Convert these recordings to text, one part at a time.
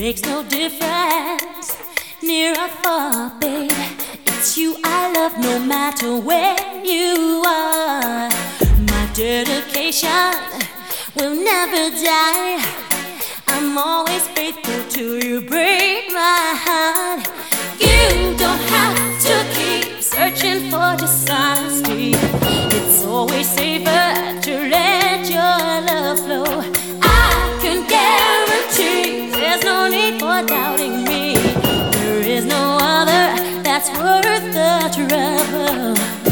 makes no difference, near or far, babe. It's you I love no matter where you are. My dedication will never die. I'm always faithful till you break my heart. You don't have to keep searching for dishonesty. It's always safer to let your love flow. I can guarantee there's no need for doubting me. There is no other that's worth the trouble.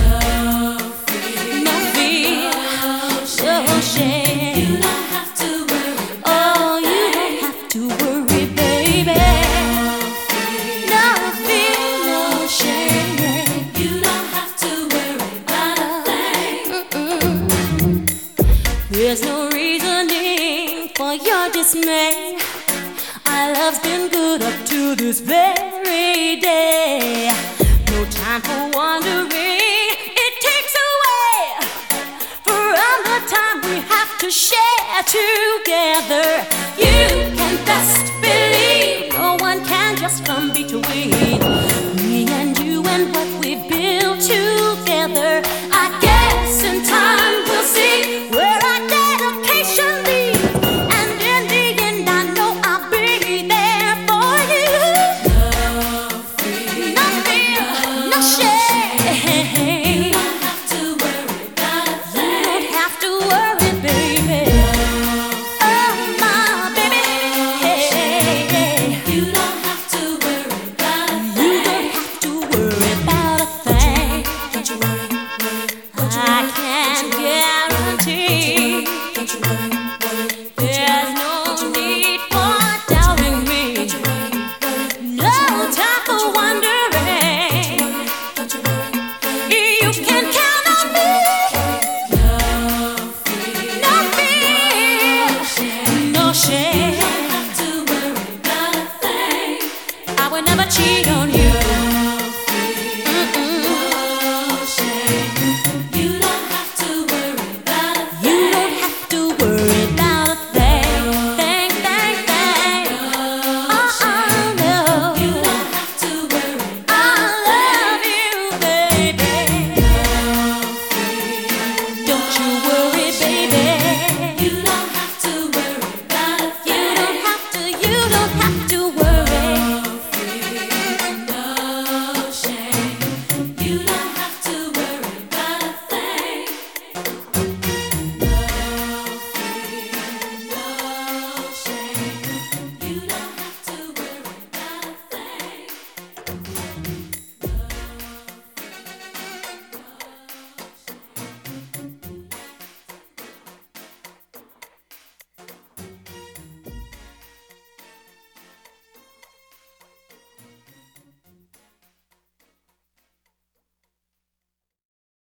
No fear, no shame. You don't have to worry. Oh, you don't have to worry, baby. No fear, no shame. You don't have to worry about a thing. There's no reasoning for your dismay. Our love's been good up to this very day. No time for wondering. It takes away from the time we have to share together. You can best believe no one can just come between me and you and what we've built together. I guess in time we'll see where our dedication leads, and in the end I know I'll be there for you. No fear, no shame. You don't have to worry about a You thing. don't have to worry, baby. Oh, my baby. You don't have to worry about a You thing. don't have to worry about a thing. Don't you worry, worry. Don't you I worry, can guarantee don't you worry.